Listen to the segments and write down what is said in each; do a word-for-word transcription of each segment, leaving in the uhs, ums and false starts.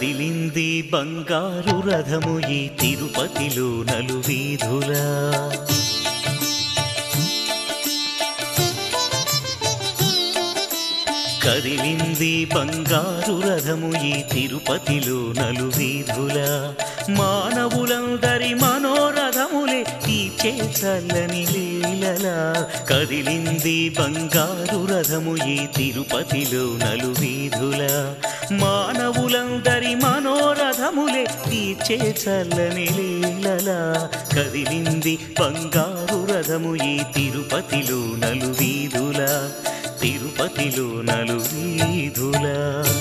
కదిలింది బంగారు రథము ఈ తిరుపతిలో నలువీధులా కదిలింది బంగారు రథము ఈ తిరుపతిలో నలువీధులా మానవులందరి మనోరథములే తీర్చే చల్లని లీలలా కదిలింది బంగారు రథము ఈ తిరుపతిలో నలువీధులా మానవులందరి మనోరథములే తీర్చే చల్లని లీలలా కదిలింది బంగారు రథము ఈ తిరుపతిలో నలువీధులా తిరుపతిలో నలువీధులా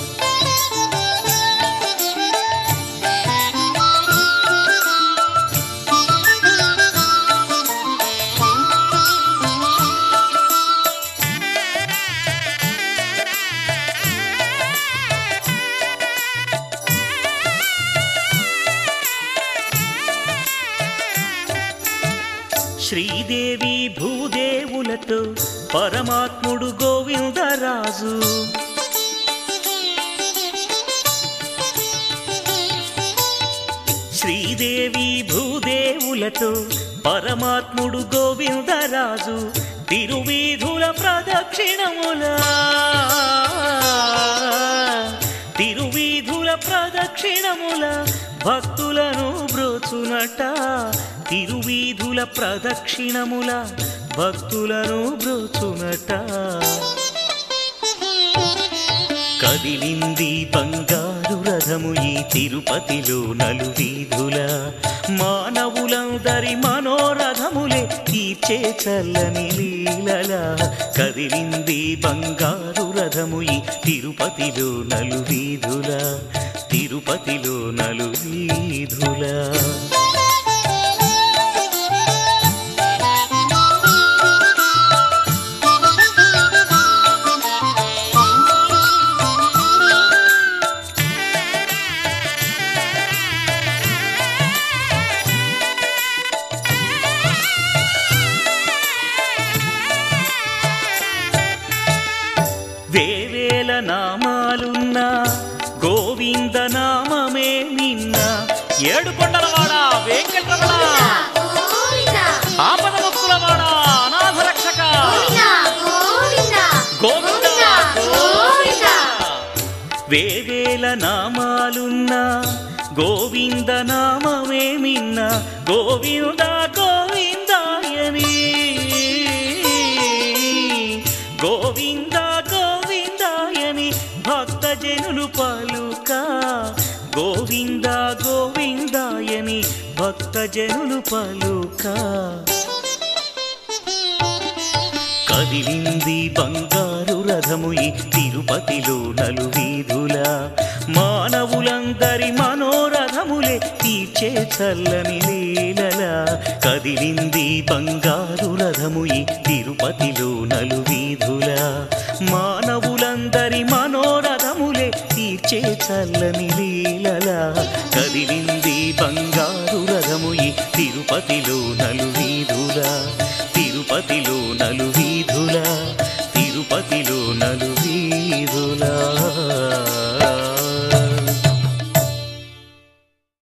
శ్రీదేవి భూదేవులతో పరమాత్ముడు గోవిందరాజు శ్రీదేవి భూదేవులతో పరమాత్ముడు గోవిందరాజు తిరువీధుల ప్రదక్షిణములా తిరువీధుల ప్రదక్షిణముల భక్తులను బ్రోచునట తిరువీధుల ప్రదక్షిణముల భక్తులను బ్రోచునట కదిలింది బంగారు రథము ఈ తిరుపతిలో నలువీధులా మానవులందరి మనోరథములే తీర్చే చల్లని లీలలా కదిలింది బంగారు రథము ఈ తిరుపతిలో నలువీధులా తిరుపతిలో నలువీధులా వేవేల నామాలున్న గోవింద నామమే నిన్న ఏడుకొండలవాడ వెంకటరమణ ఆపద ముక్కులవాడ అనాథ రక్షక గోవింద వేవేల నామాలున్న గోవింద నామమే నిన్న గోవింద గోవిందాయని గోవింద భక్తజనులు పలుక గోవింద గోవిందాయని భక్తజనులు పలుక కదిలింది బంగారు రథము ఈ తిరుపతిలో నలువీధులా మానవులందరి మనోరథములే తీర్చే చల్లని లీలలా కదిలింది బంగారు రథము ఈ తిరుపతిలో నలువీధులా మానవులందరి మనోరథములే తీర్చే చల్లని లీలలా కదిలింది బంగారు రథము ఈ తిరుపతిలో నలువీధులా తిరుపతిలో నలువీధులా తిరుపతిలో నలువీధులా